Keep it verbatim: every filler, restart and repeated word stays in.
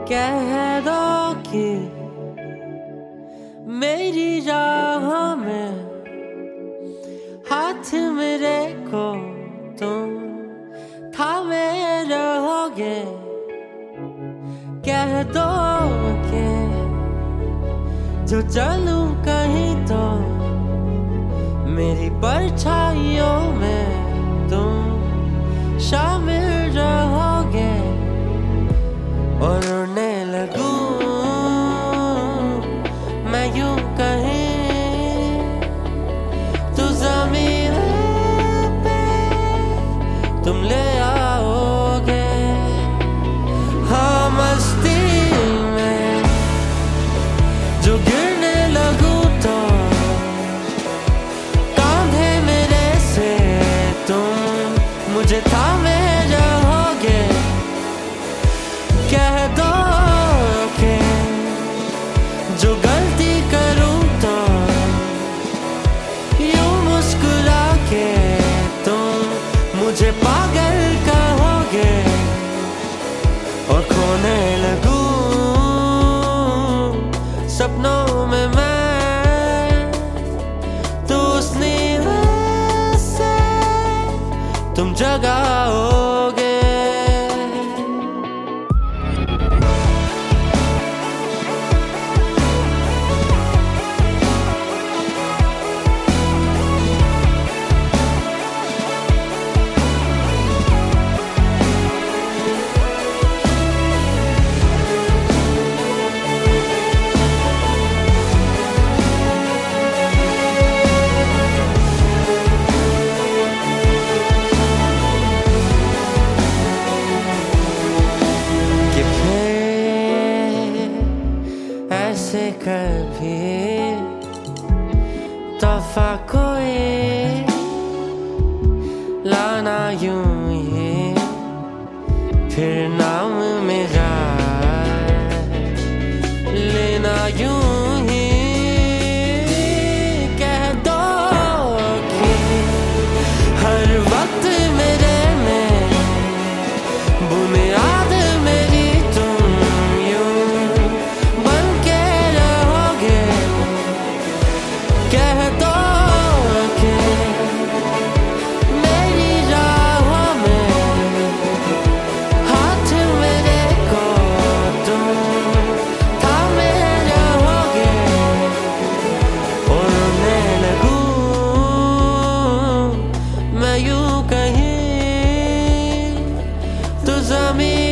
कह दो कि मेरी राह में हाथ मेरे को तुम थामे रहोगे। कह दो कि जो चलूं कहीं तो मेरी परछाइयों में तुम शामिल रहोगे। और उड़ने लगूं मैं यूं कहीं तो ज़मीन पे तुम ले आओगे। हाँ मस्ती में जो गिरने लगूं तो कांधे मेरे से तुम मुझे थामे रहोगे। कह दो कि जो गलती करूं तो यूं मुस्कुरा के तुम मुझे पागल कहोगे। और खोने लगूं सपनों में मैं तो उस नींद से तुम जगाओगे। ऐसे कभी तोहफा कोई लाना यूं ही फिर नाम मेरा लेना यूं ही। कह दो कि हर वक्त मेरे में बुनियाद मेरी तुम यूं बन के रहोगे। कह दो कि मेरी राह में हाथ मेरे को तुम थामे रहोगे। और उड़ने लगूं मैं यूं कहीं तो ज़मीन